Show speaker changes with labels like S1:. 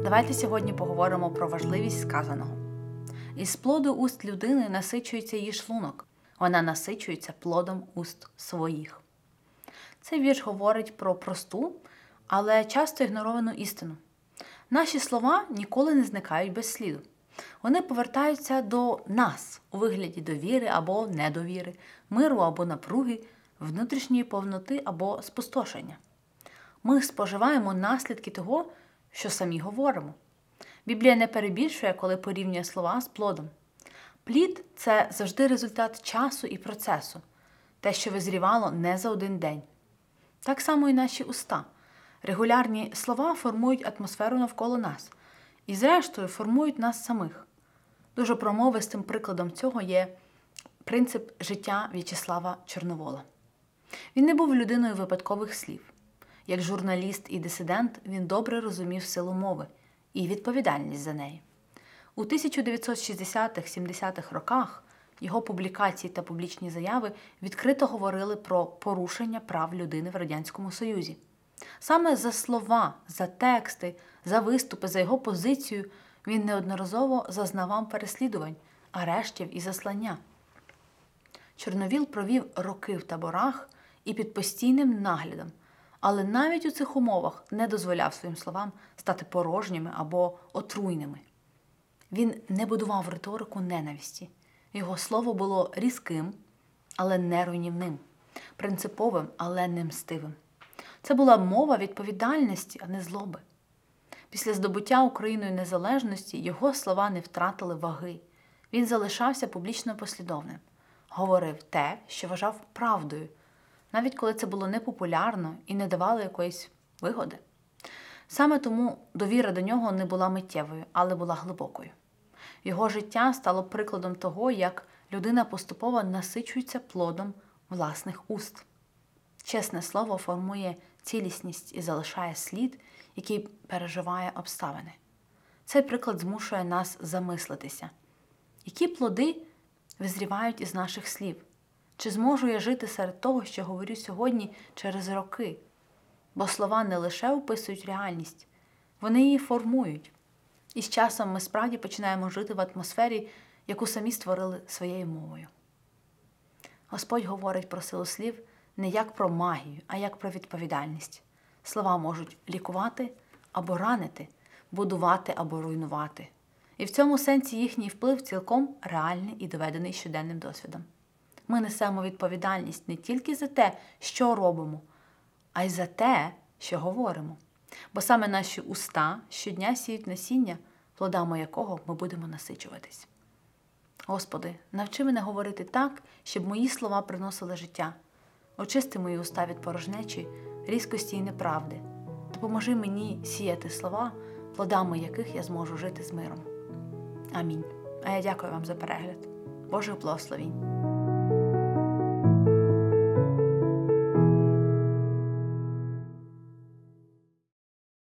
S1: Давайте сьогодні поговоримо про важливість сказаного. Із плоду уст людини насичується її шлунок. Вона насичується плодом уст своїх. Цей вірш говорить про просту, але часто ігноровану істину. Наші слова ніколи не зникають без сліду. Вони повертаються до нас у вигляді довіри або недовіри, миру або напруги, внутрішньої повноти або спустошення. Ми споживаємо наслідки того, що самі говоримо. Біблія не перебільшує, коли порівнює слова з плодом. Плід – це завжди результат часу і процесу, те, що визрівало не за один день. Так само і наші уста. Регулярні слова формують атмосферу навколо нас і, зрештою, формують нас самих. Дуже промовистим прикладом цього є принцип життя В'ячеслава Чорновола. Він не був людиною випадкових слів. Як журналіст і дисидент він добре розумів силу мови і відповідальність за неї. У 1960-70-х роках його публікації та публічні заяви відкрито говорили про порушення прав людини в Радянському Союзі. Саме за слова, за тексти, за виступи, за його позицію він неодноразово зазнавав переслідувань, арештів і заслання. Чорновіл провів роки в таборах і під постійним наглядом, але навіть у цих умовах не дозволяв своїм словам стати порожніми або отруйними. Він не будував риторику ненависті. Його слово було різким, але не руйнівним, принциповим, але не мстивим. Це була мова відповідальності, а не злоби. Після здобуття Україною незалежності його слова не втратили ваги. Він залишався публічно послідовним. Говорив те, що вважав правдою, навіть коли це було непопулярно і не давало якоїсь вигоди. Саме тому довіра до нього не була миттєвою, але була глибокою. Його життя стало прикладом того, як людина поступово насичується плодом власних уст. Чесне слово формує цілісність і залишає слід, який переживає обставини. Цей приклад змушує нас замислитися. Які плоди визрівають із наших слів? Чи зможу я жити серед того, що говорю сьогодні через роки? Бо слова не лише описують реальність, вони її формують. І з часом ми справді починаємо жити в атмосфері, яку самі створили своєю мовою. Господь говорить про силу слів не як про магію, а як про відповідальність. Слова можуть лікувати або ранити, будувати або руйнувати. І в цьому сенсі їхній вплив цілком реальний і доведений щоденним досвідом. Ми несемо відповідальність не тільки за те, що робимо, а й за те, що говоримо. Бо саме наші уста щодня сіють насіння, плодами якого ми будемо насичуватись. Господи, навчи мене говорити так, щоб мої слова приносили життя. Очисти мої уста від порожнечі, різкості і неправди. Допоможи мені сіяти слова, плодами яких я зможу жити з миром. Амінь. А я дякую вам за перегляд. Божих благословінь.